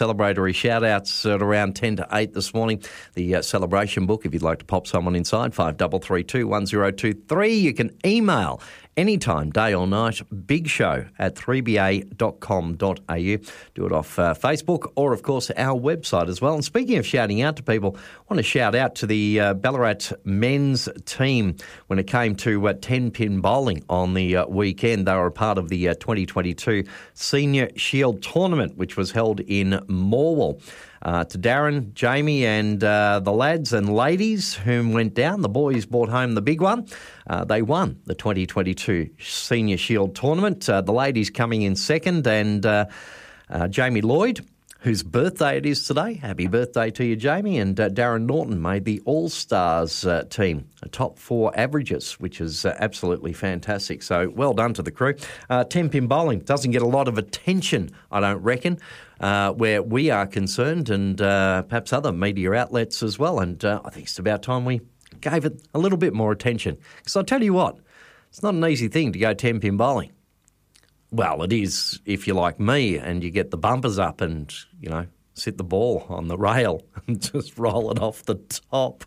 celebratory shout-outs at around 10 to 8 this morning. The celebration book, if you'd like to pop someone inside, 5332 1023. You can email anytime, day or night, bigshow@3ba.com.au. Do it off Facebook or, of course, our website as well. And speaking of shouting out to people, I want to shout out to the Ballarat men's team when it came to 10-pin bowling on the weekend. They were a part of the 2022 Senior Shield Tournament, which was held in Morwell. To Darren, Jamie and the lads and ladies whom went down, the boys brought home the big one. They won the 2022 Senior Shield Tournament. The ladies coming in second, and Jamie Lloyd, whose birthday it is today. Happy birthday to you, Jamie. And Darren Norton made the All-Stars team, top 4 averages, which is absolutely fantastic. So well done to the crew. 10-pin bowling doesn't get a lot of attention, I don't reckon, where we are concerned, and perhaps other media outlets as well. And I think it's about time we gave it a little bit more attention. Because I'll tell you what, it's not an easy thing to go 10-pin bowling. Well, it is if you're like me and you get the bumpers up and, sit the ball on the rail and just roll it off the top.